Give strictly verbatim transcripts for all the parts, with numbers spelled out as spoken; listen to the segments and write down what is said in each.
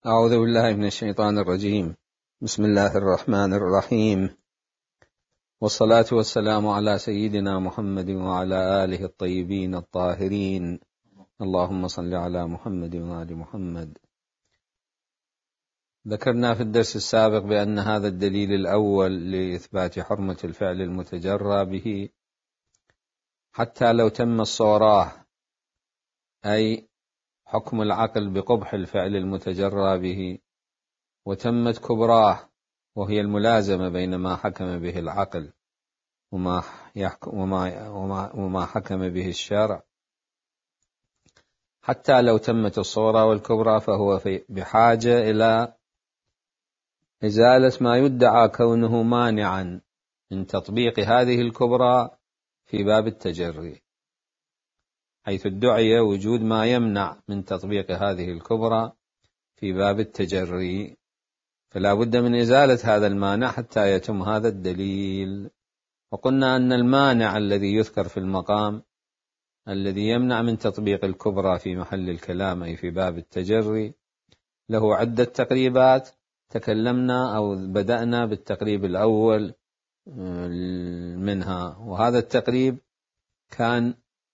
أعوذ بالله من الشيطان الرجيم. بسم الله الرحمن الرحيم، والصلاة والسلام على سيدنا محمد وعلى آله الطيبين الطاهرين. اللهم صل على محمد وآل محمد. ذكرنا في الدرس السابق بأن هذا الدليل الأول لإثبات حرمة الفعل المتجرى به حتى لو تم الصوراه، أي حكم العقل بقبح الفعل المتجرى به، وتمت كبراه وهي الملازمة بين ما حكم به العقل وما, يحكم وما, وما, وما حكم به الشرع. حتى لو تمت الصورة والكبرى فهو بحاجة إلى إزالة ما يدعى كونه مانعا من تطبيق هذه الكبرى في باب التجري، حيث ادعي وجود ما يمنع من تطبيق هذه الكبرى في باب التجري، فلا بد من إزالة هذا المانع حتى يتم هذا الدليل. وقلنا أن المانع الذي يذكر في المقام الذي يمنع من تطبيق الكبرى في محل الكلام أي في باب التجري له عدة تقريبات. تكلمنا أو بدأنا بالتقريب الأول منها، وهذا التقريب كان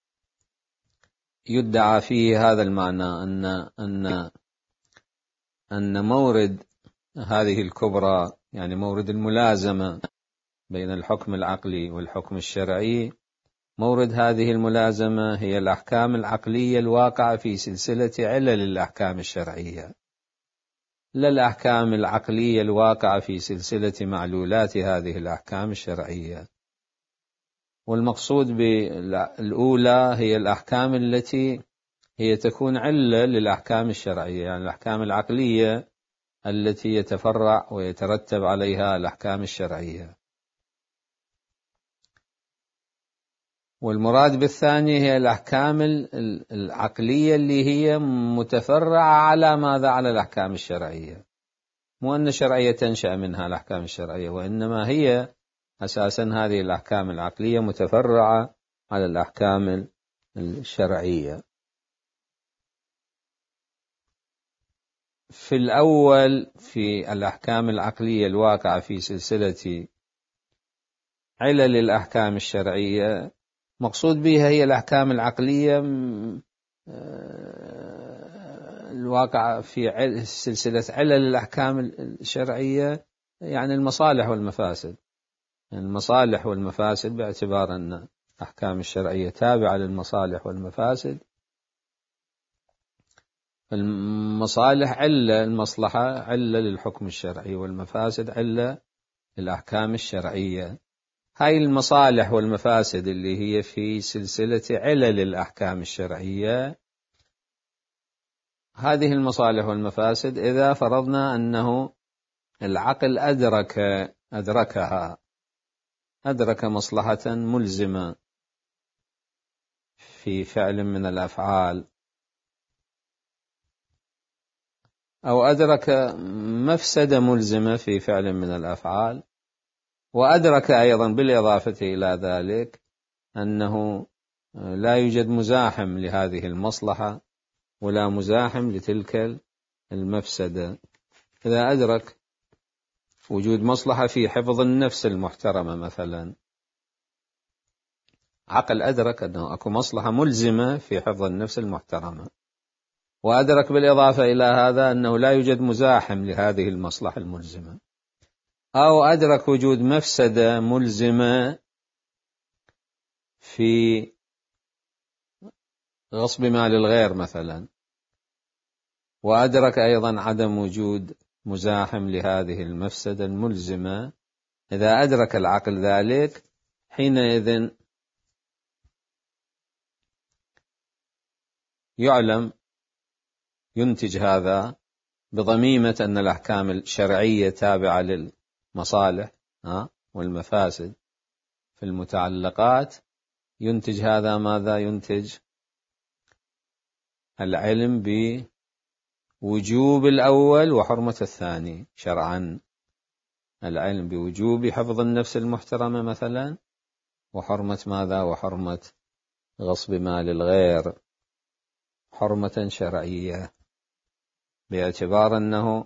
يدعى فيه هذا المعنى أن أن أن مورد هذه الكبرى، يعني مورد الملازمة بين الحكم العقلي والحكم الشرعي، مورد هذه الملازمة هي الأحكام العقلية الواقعة في سلسلة علل الأحكام الشرعية، لا الأحكام العقلية الواقعة في سلسلة معلولات هذه الأحكام الشرعية. والمقصود بالأولى هي الأحكام التي هي تكون علة للأحكام الشرعية، يعني الأحكام العقلية التي يتفرع ويترتب عليها الأحكام الشرعية. والمراد بالثانية هي الأحكام العقلية اللي هي متفرعة على ماذا؟ على الأحكام الشرعية، مو أن الشرعية تنشأ منها الأحكام الشرعية، وإنما هي أساسا هذه الأحكام العقلية متفرعة على الأحكام الشرعية. في الأول في الأحكام العقلية الواقعة في سلسلة علل الأحكام الشرعية، مقصود بها هي الأحكام العقلية الواقعة في سلسلة علل الأحكام الشرعية، يعني المصالح والمفاسد. المصالح والمفاسد باعتبار أن الأحكام الشرعية تابعة للمصالح والمفاسد، المصالح علة، المصلحة علة للحكم الشرعي، والمفاسد علة للأحكام الشرعية. هاي المصالح والمفاسد اللي هي في سلسلة علل الأحكام الشرعية، هذه المصالح والمفاسد إذا فرضنا أنه العقل أدرك أدركها أدرك مصلحة ملزمة في فعل من الأفعال، أو أدرك مفسدة ملزمة في فعل من الأفعال، وأدرك أيضا بالإضافة إلى ذلك أنه لا يوجد مزاحم لهذه المصلحة ولا مزاحم لتلك المفسدة. إذا أدرك وجود مصلحة في حفظ النفس المحترمة مثلا، عقل أدرك أنه أكو مصلحة ملزمة في حفظ النفس المحترمة، وأدرك بالإضافة إلى هذا أنه لا يوجد مزاحم لهذه المصلحة الملزمة، أو أدرك وجود مفسدة ملزمة في غصب مال الغير مثلا، وأدرك أيضا عدم وجود مزاحم لهذه المفسدة الملزمة. إذا أدرك العقل ذلك، حينئذ يعلم ينتج هذا بضميمة أن الأحكام الشرعية تابعة للمصالح والمفاسد في المتعلقات. ينتج هذا ماذا؟ ينتج العلم بوجوب الأول وحرمة الثاني شرعا، العلم بوجوب حفظ النفس المحترمة مثلا، وحرمة ماذا؟ وحرمة غصب مال الغير، حرمة شرعية. باعتبار أنه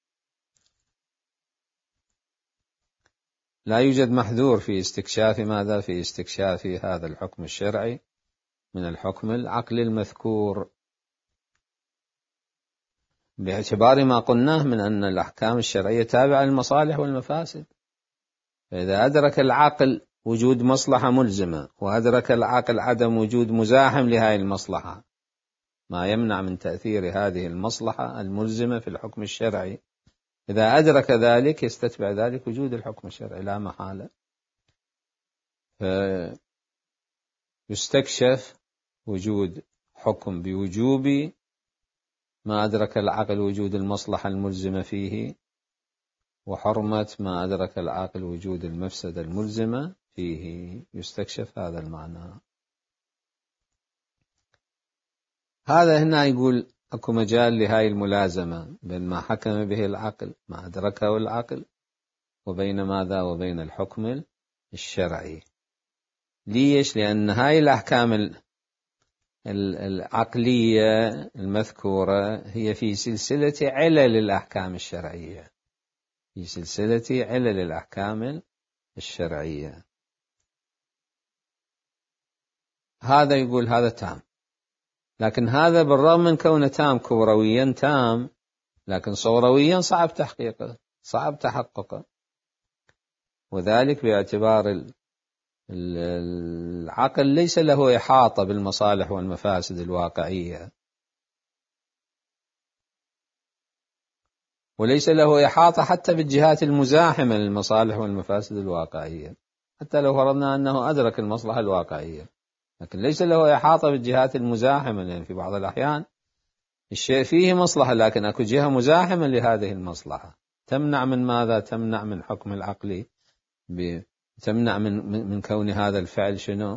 لا يوجد محذور في استكشاف ماذا؟ في استكشاف هذا الحكم الشرعي من الحكم العقلي المذكور، باعتبار ما قلناه من أن الأحكام الشرعية تابعة للمصالح والمفاسد. فإذا أدرك العقل وجود مصلحة ملزمة وأدرك العقل عدم وجود مزاحم لهذه المصلحة، ما يمنع من تأثير هذه المصلحة الملزمة في الحكم الشرعي، إذا أدرك ذلك يستتبع ذلك وجود الحكم الشرعي لا محالة. فيستكشف وجود حكم بوجوب ما أدرك العقل وجود المصلحة الملزمة فيه، وحرمة ما أدرك العقل وجود المفسدة الملزمة فيه، يستكشف هذا المعنى. هذا هنا يقول أكو مجال لهاي الملازمة بين ما حكم به العقل ما أدركه العقل وبين ماذا؟ وبين الحكم الشرعي. ليش؟ لأن هاي الأحكام العقلية المذكورة هي في سلسلة علل الأحكام الشرعية، في سلسلة علل الأحكام الشرعية. هذا يقول هذا تام، لكن هذا بالرغم من كونه تام كبرويا تام، لكن صورويا صعب تحقيقه، صعب تحققه، وذلك باعتبار العقل ليس له إحاطة بالمصالح والمفاسد الواقعية، وليس له إحاطة حتى بالجهات المزاحمة للمصالح والمفاسد الواقعية، حتى لو فرضنا أنه أدرك المصلحة الواقعية، لكن ليس له إحاطة بالجهات المزاحمة، لأن يعني في بعض الأحيان الشيء فيه مصلحة لكن أكو جهة مزاحمة لهذه المصلحة تمنع من ماذا؟ تمنع من حكم العقل، تمنع من من كون هذا الفعل شنو؟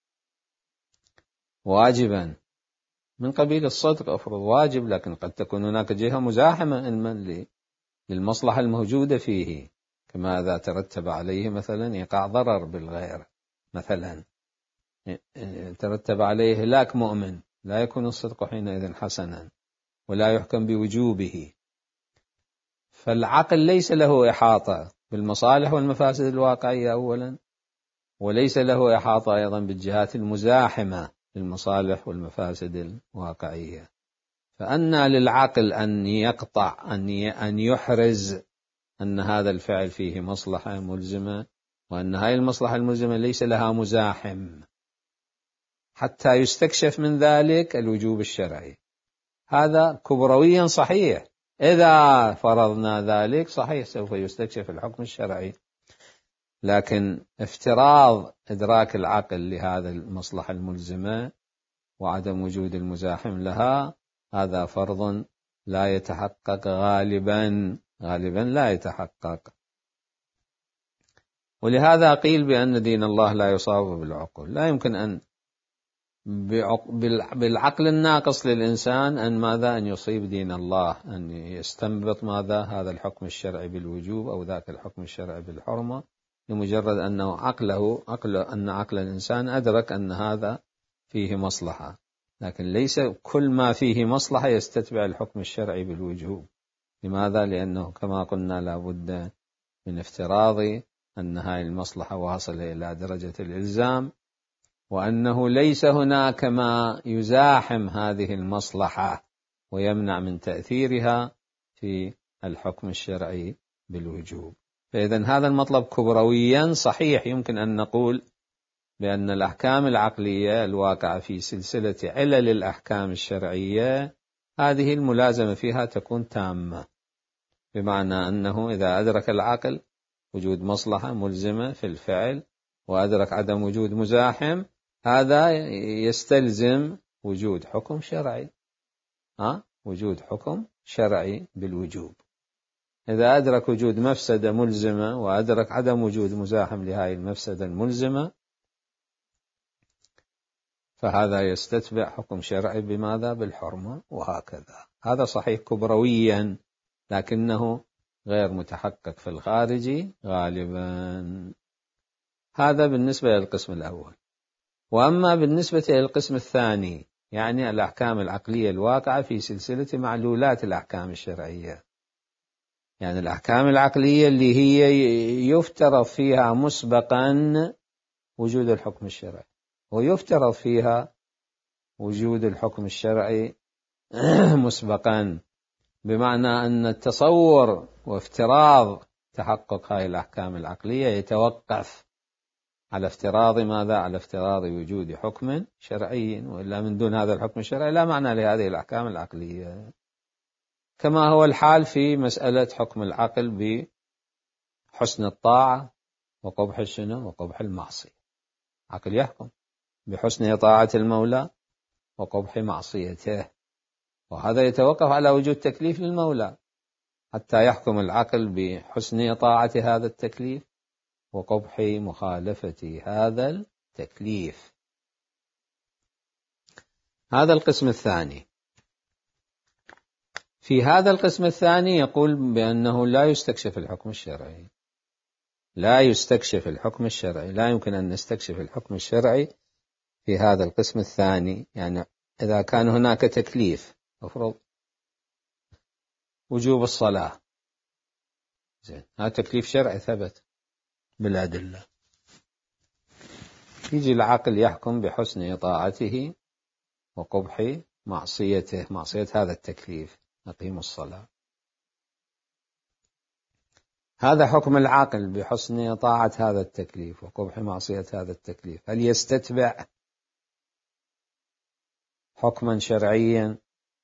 واجبا من قبيل الصدق، أفرض واجب، لكن قد تكون هناك جهة مزاحمة علما للمصلحة الموجودة فيه، كما إذا ترتب عليه مثلا إيقاع ضرر بالغير، مثلا ترتب عليه هلاك مؤمن، لا يكون الصدق حينئذ حسنا ولا يحكم بوجوبه. فالعقل ليس له إحاطة بالمصالح والمفاسد الواقعية أولا، وليس له إحاطة أيضا بالجهات المزاحمة للمصالح والمفاسد الواقعية. فأنى للعقل أن يقطع أن يحرز أن هذا الفعل فيه مصلحة ملزمة، وأن هذه المصلحة الملزمة ليس لها مزاحم، حتى يستكشف من ذلك الوجوب الشرعي. هذا كبرويا صحيح، إذا فرضنا ذلك صحيح سوف يستكشف الحكم الشرعي، لكن افتراض إدراك العقل لهذا المصلحة الملزمة وعدم وجود المزاحم لها، هذا فرض لا يتحقق غالبا، غالبا لا يتحقق. ولهذا قيل بأن دين الله لا يصاب بالعقول، لا يمكن أن بالعقل الناقص للإنسان أن ماذا؟ أن يصيب دين الله، أن يستنبط ماذا؟ هذا الحكم الشرعي بالوجوب أو ذاك الحكم الشرعي بالحرمة، لمجرد أنه عقله عقل أن عقل الإنسان أدرك أن هذا فيه مصلحة، لكن ليس كل ما فيه مصلحة يستتبع الحكم الشرعي بالوجوب. لماذا؟ لأنه كما قلنا لا بد من افتراض أن هذه المصلحة واصلة إلى درجة الإلزام، وأنه ليس هناك ما يزاحم هذه المصلحة ويمنع من تأثيرها في الحكم الشرعي بالوجوب. فإذا هذا المطلب كبرويا صحيح، يمكن أن نقول بأن الأحكام العقلية الواقعة في سلسلة علل الأحكام الشرعية هذه الملازمة فيها تكون تامة، بمعنى أنه إذا أدرك العقل وجود مصلحة ملزمة في الفعل وأدرك عدم وجود مزاحم، هذا يستلزم وجود حكم شرعي، ها؟ وجود حكم شرعي بالوجوب. إذا أدرك وجود مفسدة ملزمة وأدرك عدم وجود مزاحم لهذه المفسدة الملزمة، فهذا يستتبع حكم شرعي بماذا؟ بالحرمة، وهكذا. هذا صحيح كبرويا، لكنه غير متحقق في الخارج غالبا. هذا بالنسبة للقسم الأول. وأما بالنسبة للقسم الثاني يعني الأحكام العقلية الواقعة في سلسلة معلولات الأحكام الشرعية، يعني الأحكام العقلية اللي هي يفترض فيها مسبقا وجود الحكم الشرعي، ويفترض فيها وجود الحكم الشرعي مسبقا، بمعنى أن التصور وافتراض تحقق هذه الأحكام العقلية يتوقف على افتراض ماذا؟ على افتراض وجود حكم شرعي، وإلا من دون هذا الحكم الشرعي لا معنى لهذه الأحكام العقلية، كما هو الحال في مسألة حكم العقل بحسن الطاعة وقبح الشنو وقبح المعصية. عقل يحكم بحسن طاعة المولى وقبح معصيته، وهذا يتوقف على وجود تكليف للمولى حتى يحكم العقل بحسن طاعة هذا التكليف وقبح مخالفة هذا التكليف. هذا القسم الثاني. في هذا القسم الثاني يقول بأنه لا يستكشف الحكم الشرعي، لا يستكشف الحكم الشرعي، لا يمكن أن نستكشف الحكم الشرعي في هذا القسم الثاني. يعني إذا كان هناك تكليف، أفرض وجوب الصلاة، زين، هذا تكليف شرعي ثبت بالأدلة، يجي العقل يحكم بحسن طاعته وقبح معصيته، معصية هذا التكليف، أقيموا الصلاة. هذا حكم العقل بحسن طاعة هذا التكليف وقبح معصية هذا التكليف، هل يستتبع حكما شرعيا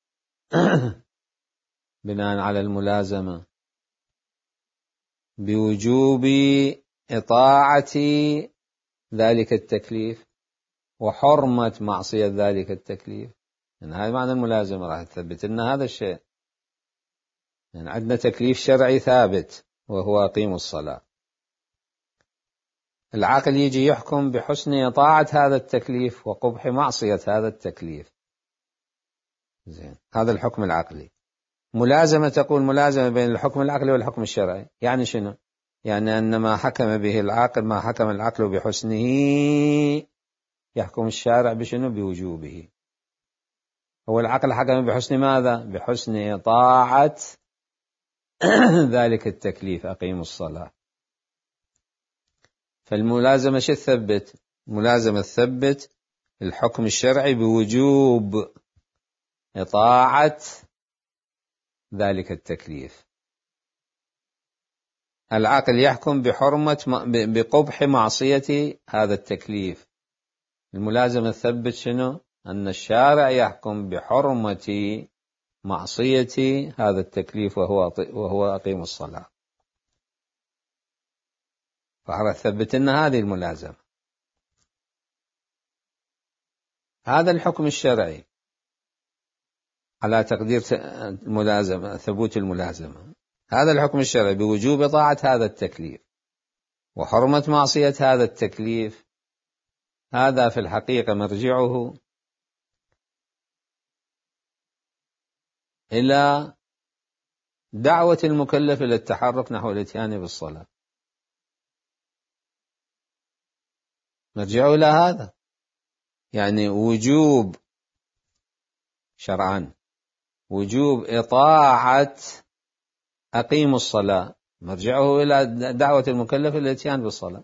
بناء على الملازمة بوجوب إطاعة ذلك التكليف وحرمة معصية ذلك التكليف؟ يعني هذا معنى الملازمة، راح تثبت لنا هذا الشيء. يعني عندنا تكليف شرعي ثابت وهو أقيموا الصلاة، العقل يجي يحكم بحسن إطاعة هذا التكليف وقبح معصية هذا التكليف، زين، هذا الحكم العقلي. ملازمة، تقول ملازمة بين الحكم العقلي والحكم الشرعي، يعني شنو؟ يعني أن ما حكم به العقل، ما حكم العقل بحسنه يحكم الشارع بشنو؟ بوجوبه. هو العقل حكم بحسن ماذا؟ بحسن طاعة ذلك التكليف، أقيموا الصلاة. فالملازمة شو تثبت؟ ملازمة تثبت الحكم الشرعي بوجوب إطاعة ذلك التكليف. العقل يحكم بحرمة بقبح معصية هذا التكليف، الملازمة تثبت شنو؟ أن الشارع يحكم بحرمة معصية هذا التكليف وهو وهو أقيم الصلاة، فثبت لنا هذه الملازمة. هذا الحكم الشرعي على تقدير الملازمة، ثبوت الملازمة، هذا الحكم الشرعي بوجوب طاعة هذا التكليف وحرمة معصية هذا التكليف، هذا في الحقيقة مرجعه إلى دعوة المكلف إلى التحرك نحو الاتيان بالصلاة، مرجعه إلى هذا. يعني وجوب شرعا، وجوب إطاعة أقيموا الصلاة، مرجعه إلى دعوة المكلف إلى الاتيان بالصلاة.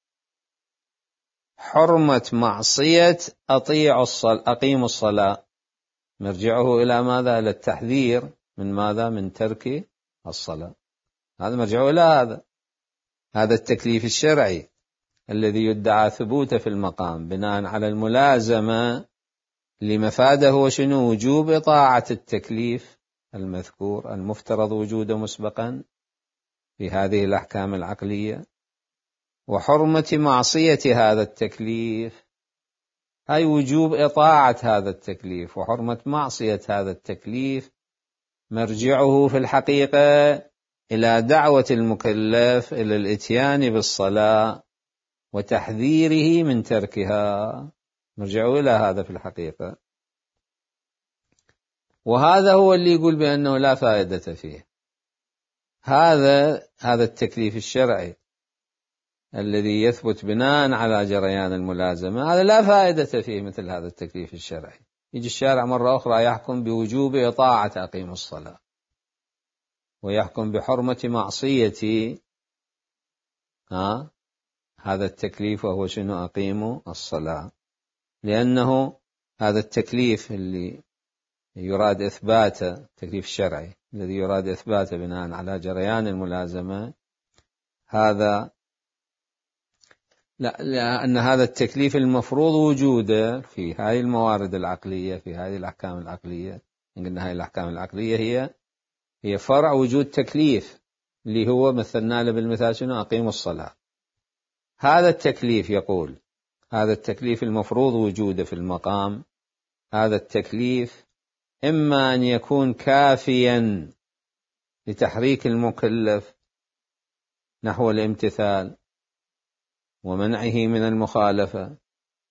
حرمة معصية أطيعوا الصلاة، أقيموا الصلاة، مرجعه إلى ماذا؟ إلى التحذير من ماذا؟ من ترك الصلاة. هذا مرجعه إلى هذا، هذا التكليف الشرعي الذي يدعى ثبوته في المقام بناء على الملازمة لمفاده وشنو؟ وجوب طاعة التكليف المذكور المفترض وجوده مسبقا في هذه الأحكام العقلية، وحرمة معصية هذا التكليف، أي وجوب إطاعة هذا التكليف وحرمة معصية هذا التكليف، مرجعه في الحقيقة إلى دعوة المكلف إلى الاتيان بالصلاة وتحذيره من تركها، مرجعه إلى هذا في الحقيقة. وهذا هو اللي يقول بأنه لا فائدة فيه، هذا هذا التكليف الشرعي الذي يثبت بناء على جريان الملازمة، هذا لا فائدة فيه مثل هذا التكليف الشرعي، يجي الشارع مرة أخرى يحكم بوجوب إطاعة أقيم الصلاة، ويحكم بحرمة معصية ها هذا التكليف، وهو شنو؟ أقيموا الصلاة. لأنه هذا التكليف اللي يراد إثباته، التكليف الشرعي الذي يراد إثباته بناء على جريان الملازمة، هذا لا، لأن هذا التكليف المفروض وجوده في هذه الموارد العقلية، في هذه الأحكام العقلية. قلنا هذه الأحكام العقلية هي هي فرع وجود تكليف، اللي هو مثلنا له بالمثال شنو؟ أقيموا الصلاة. هذا التكليف يقول هذا التكليف المفروض وجوده في المقام، هذا التكليف إما أن يكون كافيا لتحريك المكلف نحو الامتثال ومنعه من المخالفة،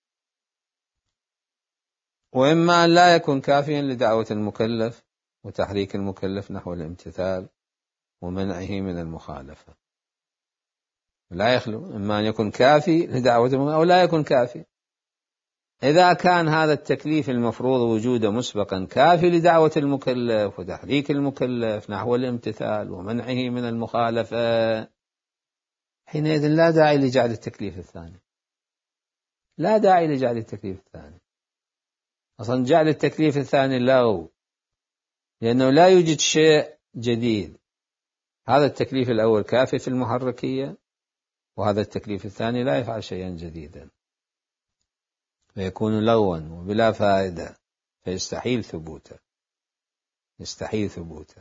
وإما أن لا يكون كافيا لدعوة المكلف وتحريك المكلف نحو الامتثال ومنعه من المخالفة. لا يخلو، إما أن يكون كافي لدعوة المكلف أو لا يكون كافي. إذا كان هذا التكليف المفروض وجوده مسبقا كافي لدعوة المكلف وتحريك المكلف نحو الامتثال ومنعه من المخالفة، حينئذ لا داعي لجعل التكليف الثاني، لا داعي لجعل التكليف الثاني. أصلا جعل التكليف الثاني لغو، لأنه لا يوجد شيء جديد. هذا التكليف الأول كافي في المحركية، وهذا التكليف الثاني لا يفعل شيئا جديدا، فيكون لغوا وبلا فائدة، فيستحيل ثبوته، يستحيل ثبوته.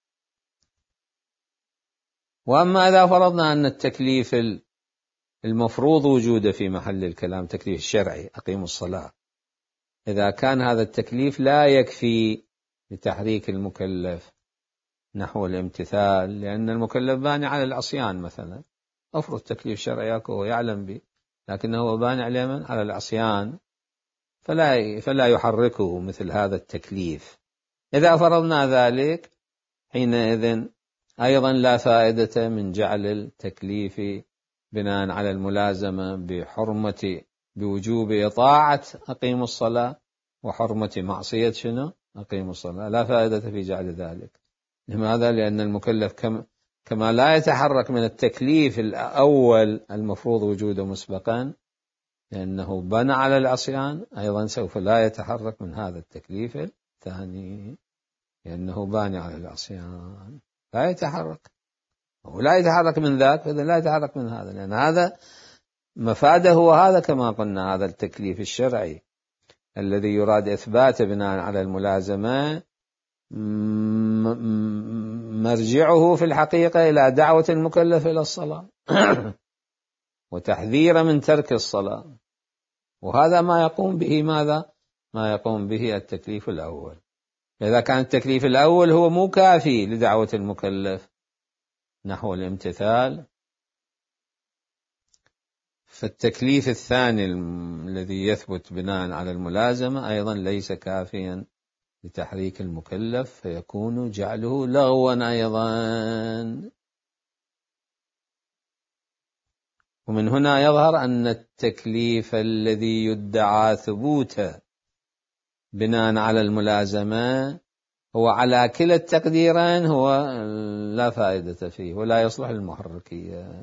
وأما إذا فرضنا أن التكليف المفروض وجوده في محل الكلام تكليف الشرعي أقيموا الصلاة، إذا كان هذا التكليف لا يكفي لتحريك المكلف نحو الامتثال، لأن المكلف باني على العصيان مثلا، أفرض تكليف شرعي وهو يعلم به، لكنه باني على العصيان، فلا فلا يحركه مثل هذا التكليف. إذا فرضنا ذلك، حينئذ أيضا لا فائدة من جعل التكليف بناء على الملازمة بحرمة بوجوب إطاعة أقيموا الصلاة وحرمة معصية شنو؟ أقيموا الصلاة. لا فائدة في جعل ذلك. لماذا؟ لأن المكلف كم كما لا يتحرك من التكليف الأول المفروض وجوده مسبقا، لأنه بنى على العصيان، أيضا سوف لا يتحرك من هذا التكليف الثاني، لأنه باني على العصيان، لا يتحرك، ولا يتحرك من ذاك، فإذا لا يتحرك من هذا، لأن هذا مفاده هو هذا. كما قلنا هذا التكليف الشرعي الذي يراد إثباته بناء على الملازمة مرجعه في الحقيقة إلى دعوة المكلف إلى الصلاة وتحذير من ترك الصلاة، وهذا ما يقوم به ماذا؟ ما يقوم به التكليف الأول. إذا كان التكليف الأول هو مو كافي لدعوة المكلف نحو الامتثال، فالتكليف الثاني الذي يثبت بناء على الملازمة أيضا ليس كافيا لتحريك المكلف، فيكون جعله لغوا أيضا. ومن هنا يظهر أن التكليف الذي يدعى ثبوته بناء على الملازمة هو على كلا التقديرين هو لا فائدة فيه ولا يصلح للمحركية.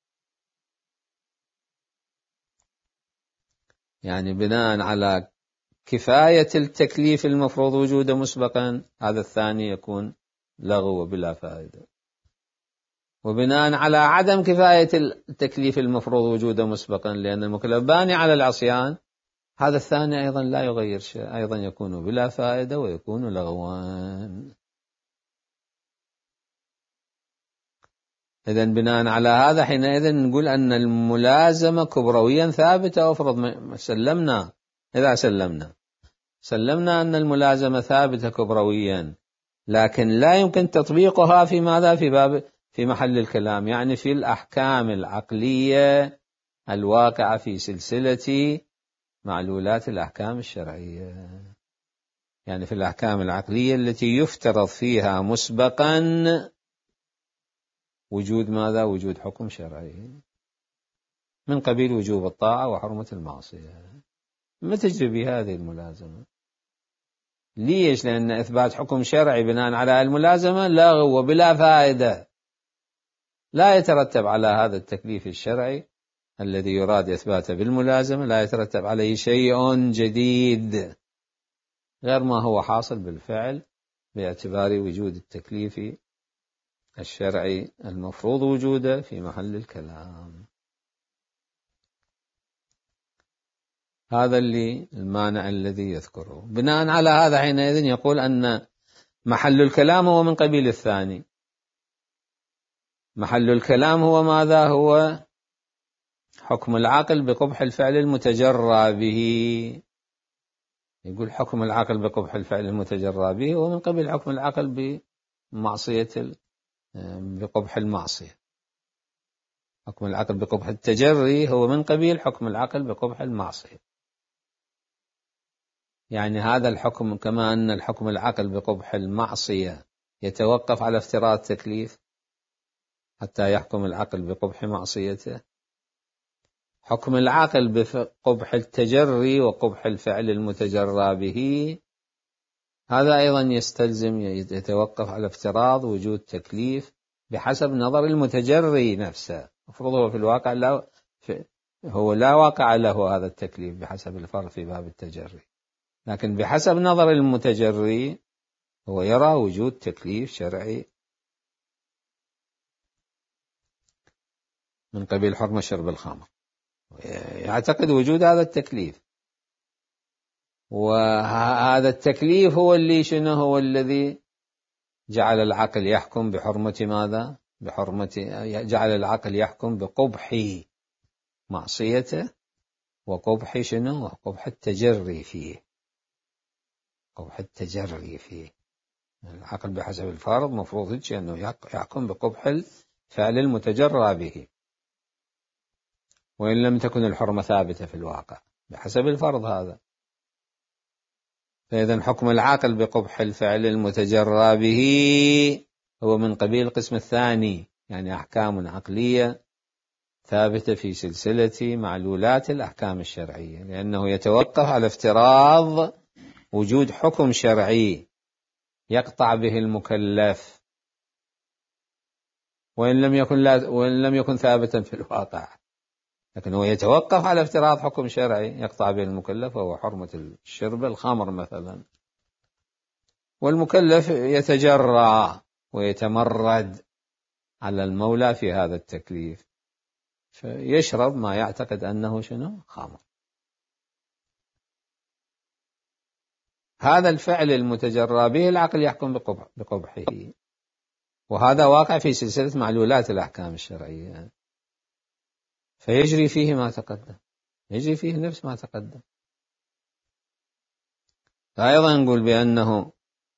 يعني بناء على كفاية التكليف المفروض وجوده مسبقا، هذا الثاني يكون لغو بلا فائدة. وبناء على عدم كفاية التكليف المفروض وجوده مسبقا، لأن المكلف باني على العصيان، هذا الثاني أيضا لا يغير شيء، أيضا يكون بلا فائدة ويكون لغوان. إذن بناء على هذا حينئذ نقول أن الملازمة كبرويا ثابتة. أفرض سلمنا، إذا سلمنا سلمنا أن الملازمة ثابتة كبرويا، لكن لا يمكن تطبيقها في ماذا؟ في باب في محل الكلام، يعني في الأحكام العقلية الواقعة في سلسلة معلولات الأحكام الشرعية، يعني في الأحكام العقلية التي يفترض فيها مسبقا وجود ماذا؟ وجود حكم شرعي من قبيل وجوب الطاعة وحرمة المعصية. ما تجري بهذه الملازمة؟ ليش؟ لأن إثبات حكم شرعي بناء على الملازمة لغو وبلا فائدة، لا يترتب على هذا التكليف الشرعي الذي يراد إثباته بالملازمة، لا يترتب عليه شيء جديد غير ما هو حاصل بالفعل باعتبار وجود التكليف الشرعي المفروض وجوده في محل الكلام. هذا اللي المانع الذي يذكره. بناء على هذا حينئذ يقول أن محل الكلام هو من قبيل الثاني. محل الكلام هو ماذا؟ هو حكم العقل بقبح الفعل المتجرى به. يقول حكم العقل بقبح الفعل المتجرى به هو من قبيل حكم العقل بمعصية بقبح المعصية. حكم العقل بقبح التجري هو من قبيل حكم العقل بقبح المعصية. يعني هذا الحكم كما أن الحكم العقل بقبح المعصية يتوقف على افتراض تكليف حتى يحكم العقل بقبح معصيته، حكم العقل بقبح التجري وقبح الفعل المتجرى به هذا أيضا يستلزم يتوقف على افتراض وجود تكليف بحسب نظر المتجري نفسه. المفروض هو في الواقع لا في هو لا واقع له هذا التكليف بحسب الفرض في باب التجري، لكن بحسب نظر المتجري هو يرى وجود تكليف شرعي من قبيل حرمة شرب الخمر، يعتقد وجود هذا التكليف، وهذا التكليف هو اللي شنو هو الذي جعل العقل يحكم بحرمة ماذا؟ بحرمة جعل العقل يحكم بقبح معصيته وقبح شنو؟ وقبح التجري فيه. قبح التجري فيه العقل بحسب الفارض مفروض أنه يحكم بقبح الفعل المتجرى به، وإن لم تكن الحرمة ثابتة في الواقع بحسب الفرض هذا. فإذا حكم العاقل بقبح الفعل المتجرى به هو من قبيل القسم الثاني، يعني أحكام عقلية ثابتة في سلسلة معلولات الأحكام الشرعية، لأنه يتوقف على افتراض وجود حكم شرعي يقطع به المكلف، وإن لم يكن لا وإن لم يكن ثابتا في الواقع، لكن هو يتوقف على افتراض حكم شرعي يقطع به المكلف وهو حرمة الشرب الخمر مثلا. والمكلف يتجرى ويتمرد على المولى في هذا التكليف فيشرب ما يعتقد أنه شنو؟ خمر. هذا الفعل المتجرى به العقل يحكم بقبحه، وهذا واقع في سلسلة معلولات الأحكام الشرعية، فيجري فيه ما تقدم، يجري فيه نفس ما تقدم. فأيضا نقول بأنه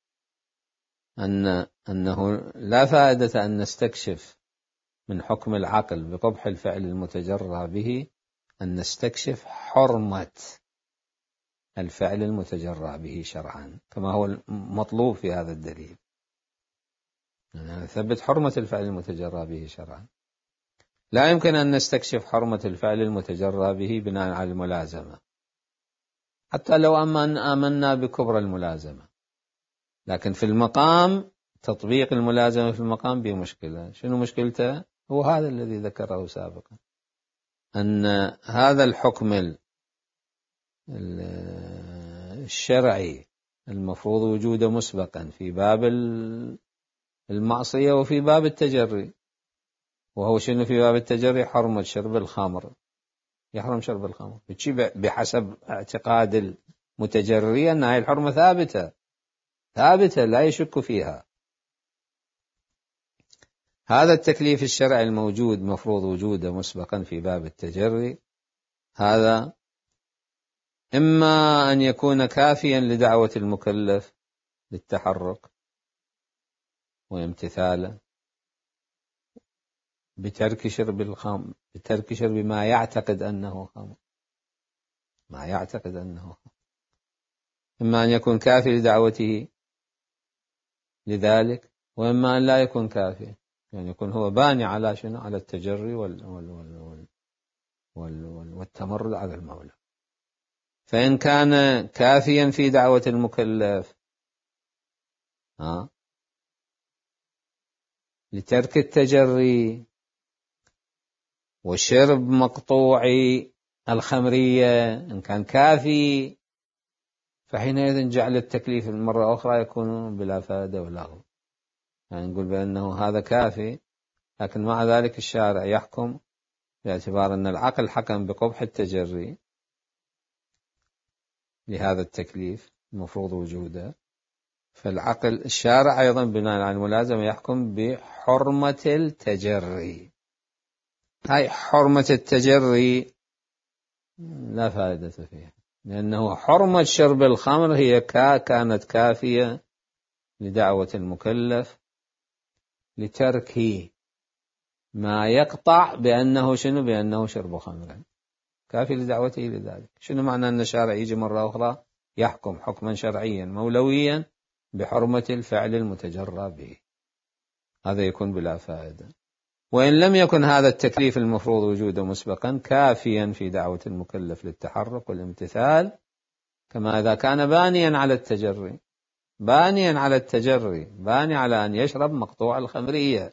أن أنه لا فائدة أن نستكشف من حكم العقل بقبح الفعل المتجرى به أن نستكشف حرمة الفعل المتجرى به شرعا كما هو المطلوب في هذا الدليل، يعني نثبت حرمة الفعل المتجرى به شرعا. لا يمكن أن نستكشف حرمة الفعل المتجرى به بناء على الملازمة، حتى لو أمن آمنا بكبر الملازمة، لكن في المقام تطبيق الملازمة في المقام بمشكلة. شنو مشكلته؟ هو هذا الذي ذكره سابقا، أن هذا الحكم الشرعي المفروض وجوده مسبقا في باب المعصية وفي باب التجري، وهو شنو في باب التجري؟ حرمة شرب الخمر، يحرم شرب الخمر بحسب اعتقاد المتجري أن هذه الحرمة ثابتة ثابتة لا يشك فيها. هذا التكليف الشرعي الموجود مفروض وجوده مسبقا في باب التجري، هذا إما أن يكون كافيا لدعوة المكلف للتحرك وامتثاله بترك شرب الخمر، بترك شرب ما يعتقد أنه خمر، ما يعتقد أنه خمر، إما أن يكون كافي لدعوته لذلك، وإما أن لا يكون كافي، يعني يكون هو باني على شنو؟ على التجري وال وال وال وال وال والتمرد على المولى. فإن كان كافيا في دعوة المكلف ها لترك التجري وشرب مقطوع الخمرية إن كان كافي، فحينئذ جعل التكليف مرة أخرى يكون بلا فائدة ولا هو، يعني نقول بأنه هذا كافي، لكن مع ذلك الشارع يحكم باعتبار أن العقل حكم بقبح التجري لهذا التكليف المفروض وجوده، فالعقل الشارع أيضا بناء على الملازمة يحكم بحرمة التجري. هاي حرمة التجري لا فائدة فيها، لأنه حرمة شرب الخمر هي كانت كافية لدعوة المكلف لترك ما يقطع بأنه شنو بأنه شرب خمر، كافي لدعوته لذلك. شنو معنى أن الشارع يجي مرة أخرى يحكم حكما شرعيا مولويا بحرمة الفعل المتجرى به؟ هذا يكون بلا فائدة. وإن لم يكن هذا التكليف المفروض وجوده مسبقا كافيا في دعوة المكلف للتحرك والامتثال، كما إذا كان بانيا على التجري بانيا على التجري باني على أن يشرب مقطوع الخمرية،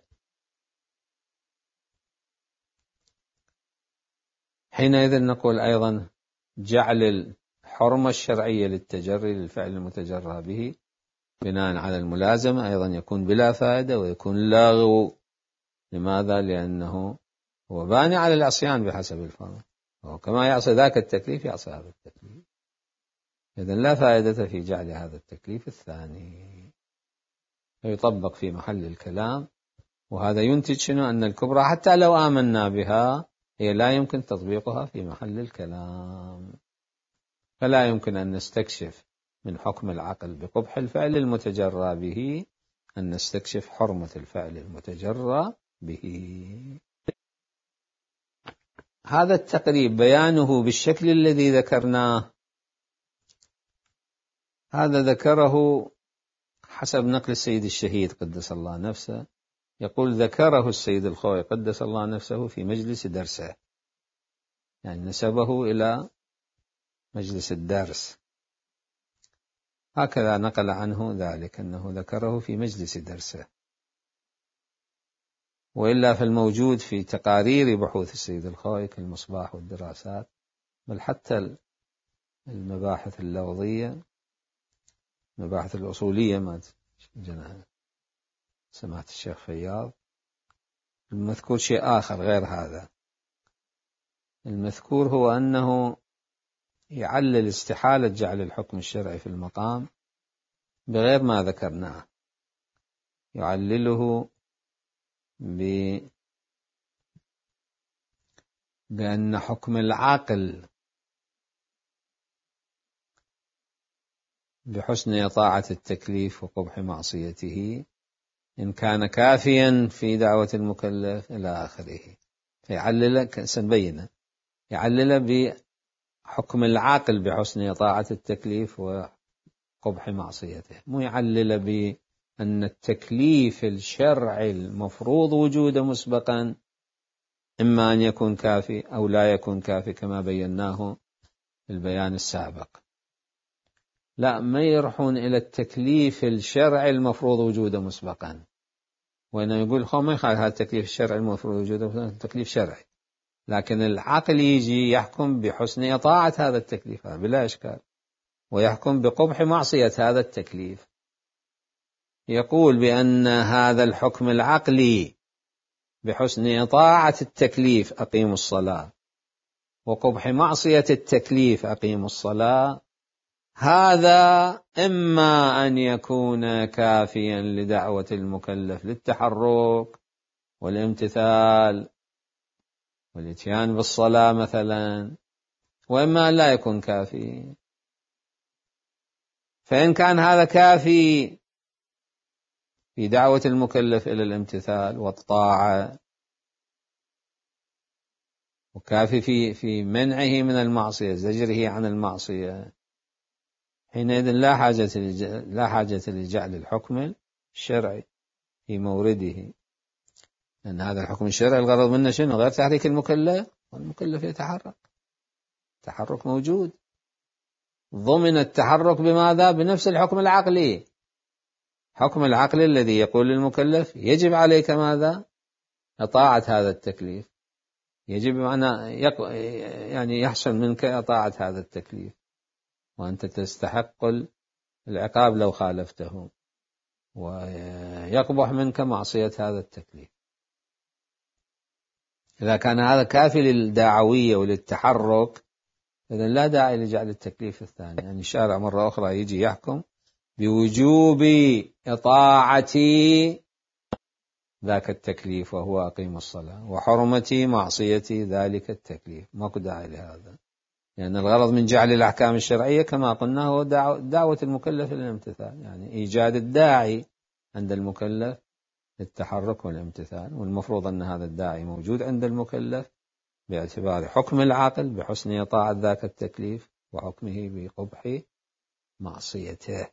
حينئذ نقول أيضا جعل الحرمة الشرعية للتجري للفعل المتجرى به بناء على الملازمة أيضا يكون بلا فائدة ويكون لاغو. لماذا؟ لأنه هو باني على العصيان بحسب الفرض، وكما يعصي ذاك التكليف يعصي هذا التكليف، إذن لا فائدة في جعل هذا التكليف الثاني، فيطبق في محل الكلام. وهذا ينتج شنو؟ أن الكبرى حتى لو آمنا بها هي لا يمكن تطبيقها في محل الكلام، فلا يمكن أن نستكشف من حكم العقل بقبح الفعل المتجرى به أن نستكشف حرمة الفعل المتجرى به. هذا التقريب بيانه بالشكل الذي ذكرناه، هذا ذكره حسب نقل السيد الشهيد قدس الله نفسه، يقول ذكره السيد الخوئي قدس الله نفسه في مجلس درسه، يعني نسبه إلى مجلس الدرس، هكذا نقل عنه ذلك أنه ذكره في مجلس درسه. وإلا فالموجود في تقارير بحوث السيد الخوئي كالمصباح والدراسات، بل حتى المباحث اللفظية المباحث الأصولية ما سمعت الشيخ فياض، المذكور شيء آخر غير هذا. المذكور هو أنه يعلل استحالة جعل الحكم الشرعي في المقام بغير ما ذكرناه، يعلله ب... بأن حكم العقل بحسن طاعة التكليف وقبح معصيته إن كان كافيا في دعوة المكلف إلى آخره، فيعلل سنبينه يعلل بحكم العقل بحسن طاعة التكليف وقبح معصيته، مو يعلل بأن التكليف الشرعي المفروض وجوده مسبقا إما أن يكون كافي أو لا يكون كافي كما بيناه في البيان السابق. لا، ما يروحون إلى التكليف الشرعي المفروض وجوده مسبقا، وإنه يقول خو ما يخالف هذا التكليف الشرعي المفروض وجوده تكليف شرعي، لكن العقل يجي يحكم بحسن طاعة هذا التكليف بلا إشكال، ويحكم بقبح معصية هذا التكليف. يقول بأن هذا الحكم العقلي بحسن طاعة التكليف أقيموا الصلاة وقبح معصية التكليف أقيموا الصلاة، هذا إما أن يكون كافيا لدعوة المكلف للتحرك والامتثال والاتيان بالصلاة مثلا، وإما أن لا يكون كافي. فإن كان هذا كافي في دعوة المكلف إلى الامتثال والطاعة وكافي في في منعه من المعصية زجره عن المعصية، حينئذ لا حاجة لا حاجة لجعل الحكم الشرعي في مورده، لأن هذا الحكم الشرعي الغرض منه شنو؟ غير تحريك المكلف، والمكلف يتحرك، التحرك موجود، ضمن التحرك بماذا؟ بنفس الحكم العقلي، حكم العقل الذي يقول للمكلف يجب عليك ماذا؟ إطاعة هذا التكليف، يجب أن يعني يحصل منك إطاعة هذا التكليف، وأنت تستحق العقاب لو خالفته، ويقبح منك معصية هذا التكليف. إذا كان هذا كافي للدعوية وللتحرك إذن لا داعي لجعل التكليف الثاني. يعني الشارع مرة أخرى يجي يحكم بوجوب إطاعة ذاك التكليف وهو أقيم الصلاة، وحرمة معصية ذلك التكليف، ماكو داعي لهذا، لأن يعني الغرض من جعل الأحكام الشرعية كما قلنا هو دعوة المكلف للامتثال، يعني إيجاد الداعي عند المكلف للتحرك والامتثال، والمفروض أن هذا الداعي موجود عند المكلف باعتبار حكم العقل بحسن إطاعة ذاك التكليف وحكمه بقبح معصيته،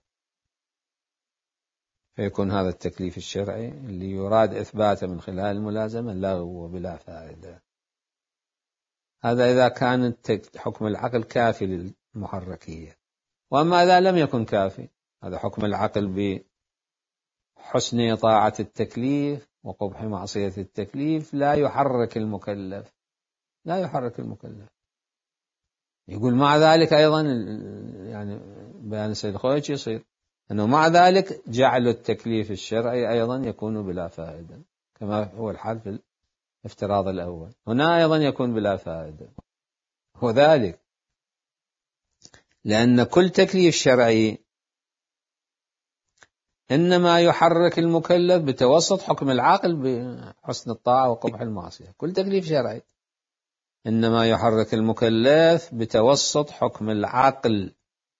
فيكون هذا التكليف الشرعي اللي يراد إثباته من خلال الملازمة لغو وبلا فائدة. هذا إذا كان حكم العقل كافي للمحركية. وأما إذا لم يكن كافي، هذا حكم العقل بحسن إطاعة التكليف وقبح معصية التكليف لا يحرك المكلف، لا يحرك المكلف. يقول مع ذلك أيضا يعني بيان السيد الخويتشي يصير أنه مع ذلك جعل التكليف الشرعي أيضا يكون بلا فائدة، كما هو الحال في الافتراض الأول، هنا أيضا يكون بلا فائدة، وذلك لأن كل تكليف شرعي إنما يحرك المكلف بتوسط حكم العقل بحسن الطاعة وقبح المعصية. كل تكليف شرعي إنما يحرك المكلف بتوسط حكم العقل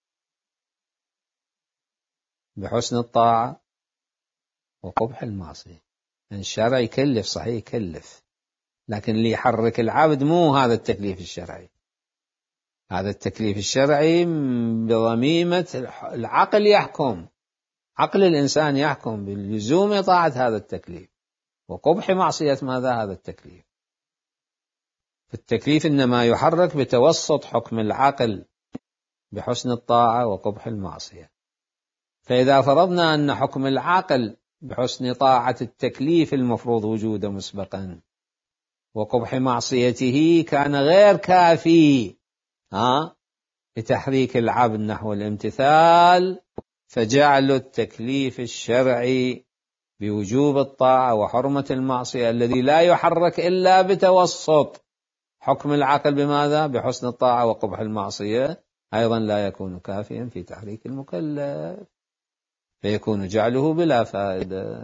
بحسن الطاعة وقبح المعصية. يعني الشرع يكلف، صحيح يكلف، لكن اللي يحرك العبد مو هذا التكليف الشرعي، هذا التكليف الشرعي بضميمة العقل يحكم، عقل الإنسان يحكم بلزوم إطاعة هذا التكليف وقبح معصية ماذا هذا التكليف. فالتكليف إنما يحرك بتوسط حكم العقل بحسن الطاعة وقبح المعصية. فإذا فرضنا أن حكم العقل بحسن طاعة التكليف المفروض وجوده مسبقا وقبح معصيته كان غير كافي ها لتحريك العبد نحو الامتثال، فجعل التكليف الشرعي بوجوب الطاعة وحرمة المعصية الذي لا يحرك إلا بتوسط حكم العقل بماذا؟ بحسن الطاعة وقبح المعصية، أيضا لا يكون كافيا في تحريك المكلف، فيكون جعله بلا فائدة.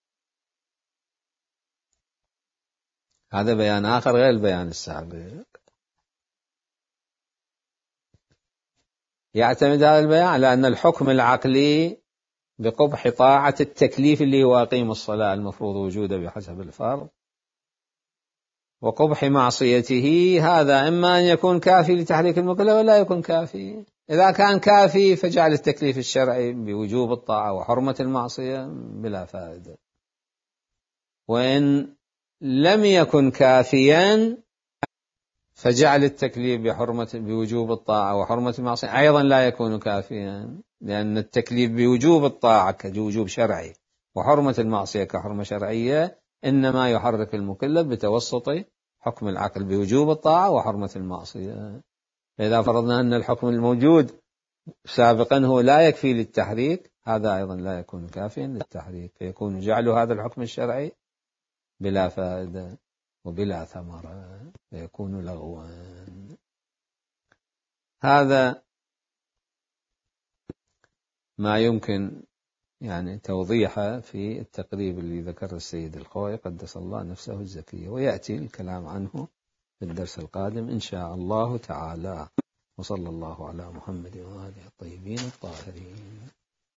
هذا بيان آخر غير البيان السابق. يعتمد هذا البيان على أن الحكم العقلي بقبح طاعة التكليف اللي هو أقيم الصلاة المفروض وجوده بحسب الفرض وقبح معصيته، هذا إما أن يكون كافي لتحريك المكلف ولا يكون كافي. إذا كان كافي فجعل التكليف الشرعي بوجوب الطاعة وحرمة المعصية بلا فائدة، وإن لم يكن كافيا فجعل التكليف بحرمة بوجوب الطاعة وحرمة المعصية أيضا لا يكون كافيا، لأن التكليف بوجوب الطاعة كوجوب شرعي وحرمة المعصية كحرمة شرعية إنما يحرك المكلف بتوسط حكم العقل بوجوب الطاعة وحرمة المعصية. فإذا فرضنا أن الحكم الموجود سابقا هو لا يكفي للتحريك، هذا أيضا لا يكون كافيا للتحريك، فيكون جعل هذا الحكم الشرعي بلا فائدة وبلا ثمرة، فيكون لغوا. هذا ما يمكن يعني توضيحه في التقريب اللي ذكر السيد الخوئي قدس الله نفسه الزكية، ويأتي الكلام عنه في الدرس القادم إن شاء الله تعالى. وصلى الله على محمد وآله الطيبين الطاهرين.